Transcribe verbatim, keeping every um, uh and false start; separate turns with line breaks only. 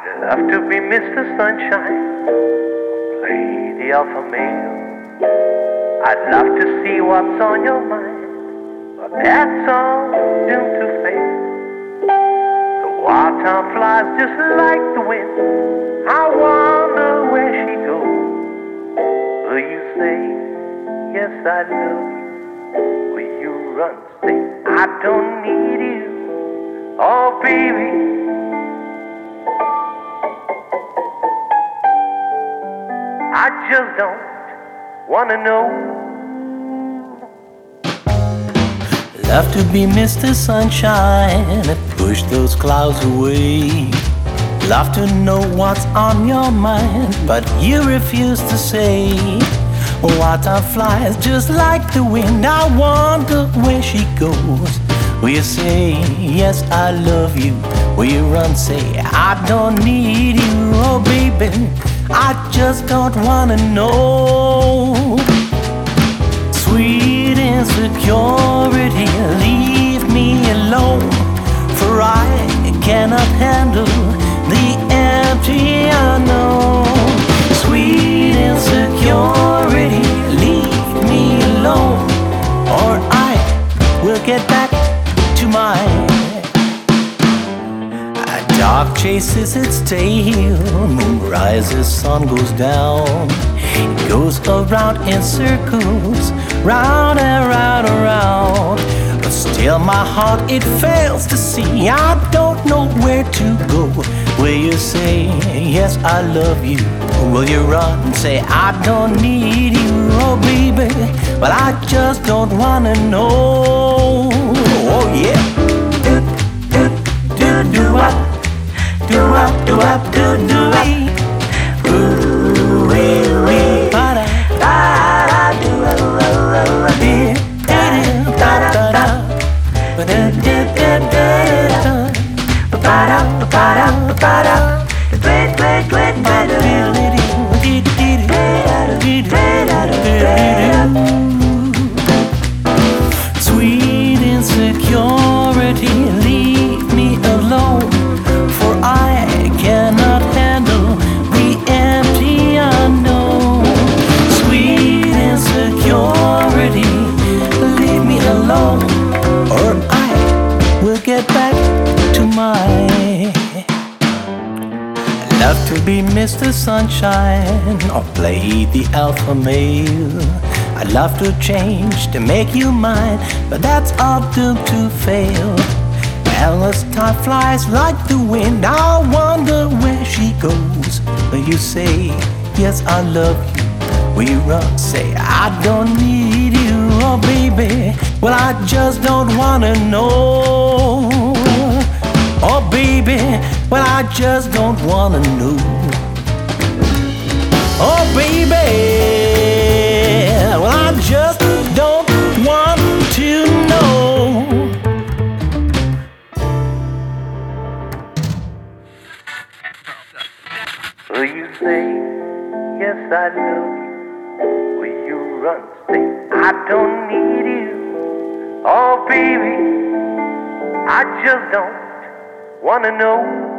I'd love to be Mister Sunshine, play the alpha male. I'd love to see what's on your mind, but that's all doomed to fail. The wild time flies just like the wind. I wonder where she goes. Will you say, yes, I love you? Will you run, say, I don't need you? Oh, baby, I just don't wanna know.
Love to be Mister Sunshine and push those clouds away. Love to know what's on your mind, but you refuse to say. Water flies just like the wind. I wonder where she goes. Will you say, yes, I love you? Will you run, say, I don't need you? Oh, baby, I just don't wanna know. Sweet insecurity, leave me alone, for I cannot handle the empty unknown. Sweet insecurity, leave me alone, or I will get back to my dog chases its tail, moon rises, sun goes down. It goes around in circles, round and round and round. But still my heart, it fails to see. I don't know where to go. Will you say, yes, I love you? Or will you run and say, I don't need you? Oh, baby, but I just don't wanna know. Oh, yeah. Do, do, do, do, up. Do up, do up, do do it. Ooh, wee, wee. Ba da, da da, do up, da da, da da, da da, da da, da da, ba da, ba da, ba da, great, great, great, ba da, dee dee dee, dee dee. Sweet insecurity, leave me alone. I cannot handle the empty unknown. Sweet insecurity, leave me alone, or I will get back to my love to be Mister Sunshine, or play the alpha male. I love to change to make you mine, but that's all doomed to fail. Endless time flies like the wind. I wonder where she goes. Will you say, yes, I love you? Will you run, say, I don't need you? Oh, baby, well, I just don't wanna know. Oh, baby, well, I just don't wanna know. Oh, baby, well, I just don't want to know.
Will you say, yes, I love you? Will you run, say, I don't need you? Oh, baby, I just don't wanna know.